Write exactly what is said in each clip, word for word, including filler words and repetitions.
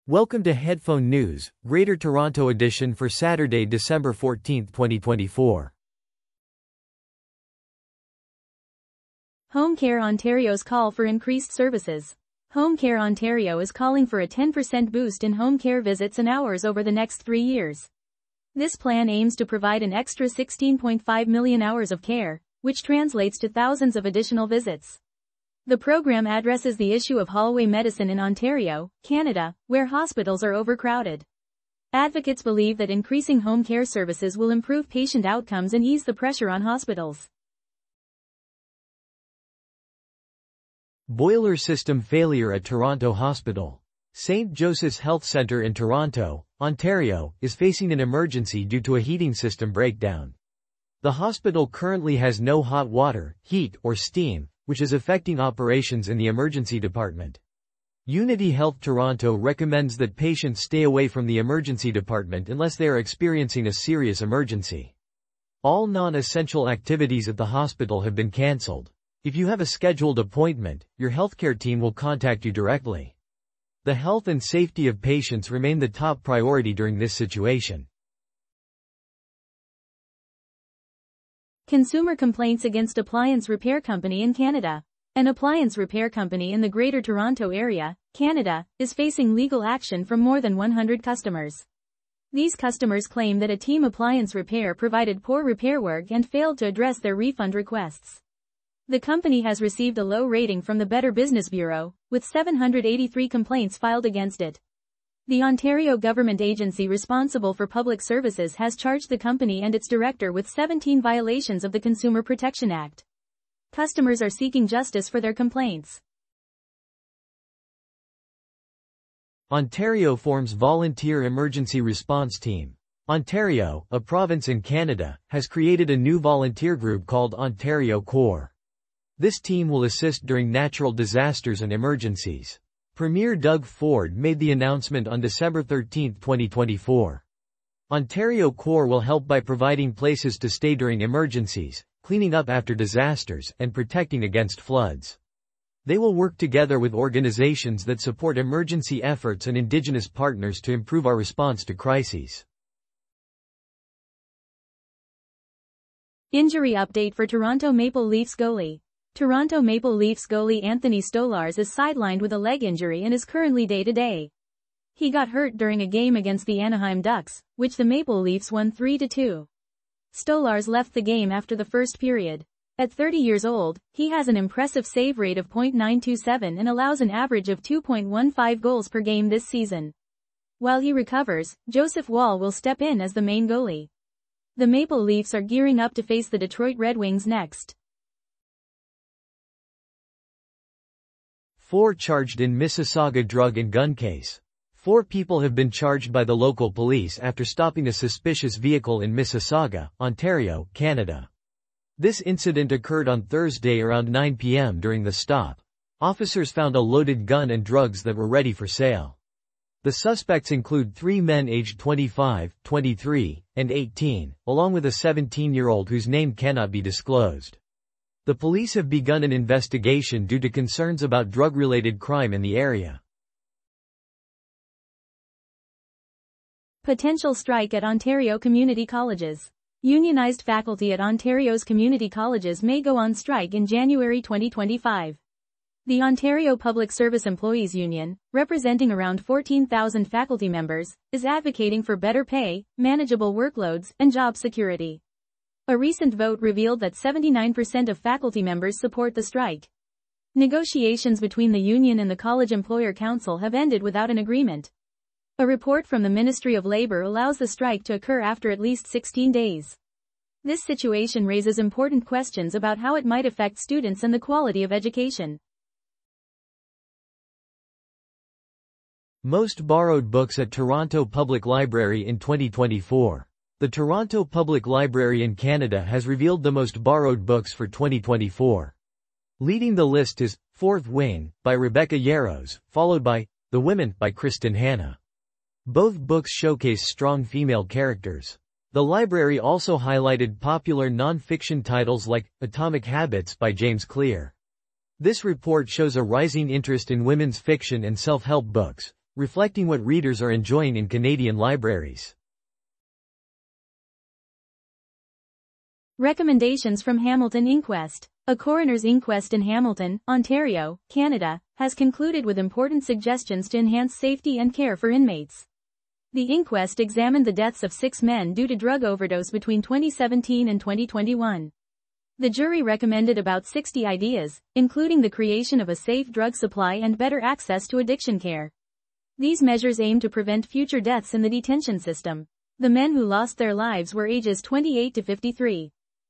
Welcome to Headphone News, Greater Toronto edition for Saturday, December fourteenth, twenty twenty-four. Home Care Ontario's call for increased services. Home Care Ontario is calling for a ten percent boost in home care visits and hours over the next three years. This plan aims to provide an extra sixteen point five million hours of care, which translates to thousands of additional visits. The program addresses the issue of hallway medicine in Ontario, Canada, where hospitals are overcrowded. Advocates believe that increasing home care services will improve patient outcomes and ease the pressure on hospitals. Boiler system failure at Toronto Hospital. Saint Joseph's Health Centre in Toronto, Ontario, is facing an emergency due to a heating system breakdown. The hospital currently has no hot water, heat, or steam, which is affecting operations in the emergency department. Unity Health Toronto recommends that patients stay away from the emergency department unless they are experiencing a serious emergency. All non-essential activities at the hospital have been cancelled. If you have a scheduled appointment, your healthcare team will contact you directly. The health and safety of patients remain the top priority during this situation. Consumer complaints against appliance repair company in Canada. An appliance repair company in the Greater Toronto Area, Canada, is facing legal action from more than one hundred customers. These customers claim that a Team Appliance Repair provided poor repair work and failed to address their refund requests. The company has received a low rating from the Better Business Bureau, with seven hundred eighty-three complaints filed against it. The Ontario government agency responsible for public services has charged the company and its director with seventeen violations of the Consumer Protection Act. Customers are seeking justice for their complaints. Ontario forms Volunteer Emergency Response Team. Ontario, a province in Canada, has created a new volunteer group called Ontario Corps. This team will assist during natural disasters and emergencies. Premier Doug Ford made the announcement on December thirteenth, twenty twenty-four. Ontario Corps will help by providing places to stay during emergencies, cleaning up after disasters, and protecting against floods. They will work together with organizations that support emergency efforts and Indigenous partners to improve our response to crises. Injury update for Toronto Maple Leafs goalie. Toronto Maple Leafs goalie Anthony Stolarz is sidelined with a leg injury and is currently day-to-day. He got hurt during a game against the Anaheim Ducks, which the Maple Leafs won three to two. Stolarz left the game after the first period. At thirty years old, he has an impressive save rate of point nine two seven and allows an average of two point one five goals per game this season. While he recovers, Joseph Woll will step in as the main goalie. The Maple Leafs are gearing up to face the Detroit Red Wings next. Four charged in Mississauga drug and gun case. Four people have been charged by the local police after stopping a suspicious vehicle in Mississauga, Ontario, Canada. This incident occurred on Thursday around nine p m during the stop. Officers found a loaded gun and drugs that were ready for sale. The suspects include three men aged twenty-five, twenty-three, and eighteen, along with a seventeen-year-old whose name cannot be disclosed. The police have begun an investigation due to concerns about drug-related crime in the area. Potential strike at Ontario community colleges. Unionized faculty at Ontario's community colleges may go on strike in January twenty twenty-five. The Ontario Public Service Employees Union, representing around fourteen thousand faculty members, is advocating for better pay, manageable workloads, and job security. A recent vote revealed that seventy-nine percent of faculty members support the strike. Negotiations between the union and the College Employer Council have ended without an agreement. A report from the Ministry of Labour allows the strike to occur after at least sixteen days. This situation raises important questions about how it might affect students and the quality of education. Most borrowed books at Toronto Public Library in twenty twenty-four. The Toronto Public Library in Canada has revealed the most borrowed books for twenty twenty-four. Leading the list is Fourth Wing, by Rebecca Yarros, followed by The Women, by Kristen Hanna. Both books showcase strong female characters. The library also highlighted popular non-fiction titles like Atomic Habits by James Clear. This report shows a rising interest in women's fiction and self-help books, reflecting what readers are enjoying in Canadian libraries. Recommendations from Hamilton Inquest. A coroner's inquest in Hamilton, Ontario, Canada, has concluded with important suggestions to enhance safety and care for inmates. The inquest examined the deaths of six men due to drug overdose between twenty seventeen and twenty twenty-one. The jury recommended about sixty ideas, including the creation of a safe drug supply and better access to addiction care. These measures aim to prevent future deaths in the detention system. The men who lost their lives were ages twenty-eight to fifty-three.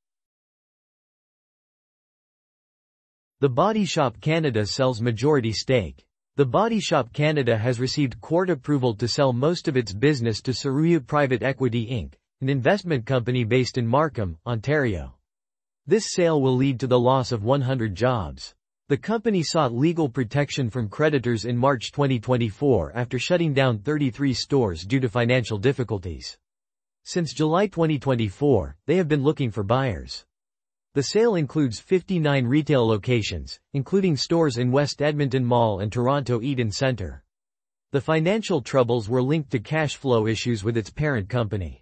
The Body Shop Canada sells majority stake. The Body Shop Canada has received court approval to sell most of its business to Saruya Private Equity Incorporated, an investment company based in Markham, Ontario. This sale will lead to the loss of one hundred jobs. The company sought legal protection from creditors in March twenty twenty-four after shutting down thirty-three stores due to financial difficulties. Since July twenty twenty-four, they have been looking for buyers. The sale includes fifty-nine retail locations, including stores in West Edmonton Mall and Toronto Eaton Centre. The financial troubles were linked to cash flow issues with its parent company.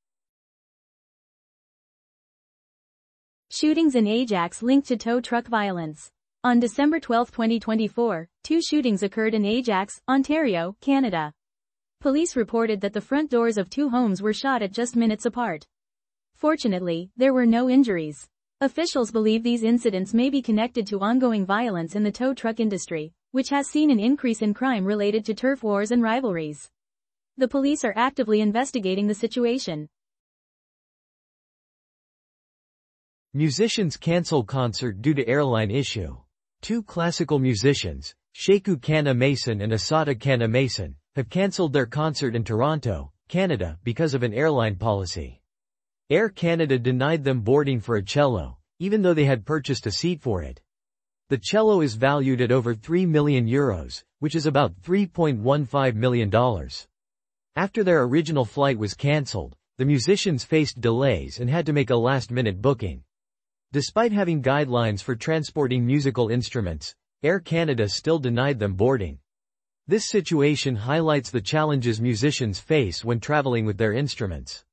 Shootings in Ajax linked to tow truck violence. On December twelfth twenty twenty-four, two shootings occurred in Ajax, Ontario, Canada. Police reported that the front doors of two homes were shot at just minutes apart. Fortunately, there were no injuries. Officials believe these incidents may be connected to ongoing violence in the tow truck industry, which has seen an increase in crime related to turf wars and rivalries. The police are actively investigating the situation. Musicians cancel concert due to airline issue. Two classical musicians, Sheku Kana Mason and Asada Kana Mason, have cancelled their concert in Toronto, Canada, because of an airline policy. Air Canada denied them boarding for a cello, even though they had purchased a seat for it. The cello is valued at over three million euros, which is about three point one five million dollars. After their original flight was cancelled, the musicians faced delays and had to make a last-minute booking. Despite having guidelines for transporting musical instruments, Air Canada still denied them boarding. This situation highlights the challenges musicians face when traveling with their instruments.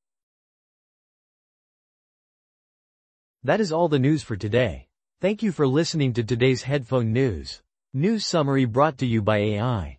That is all the news for today. Thank you for listening to today's Headphone News. News summary brought to you by A I.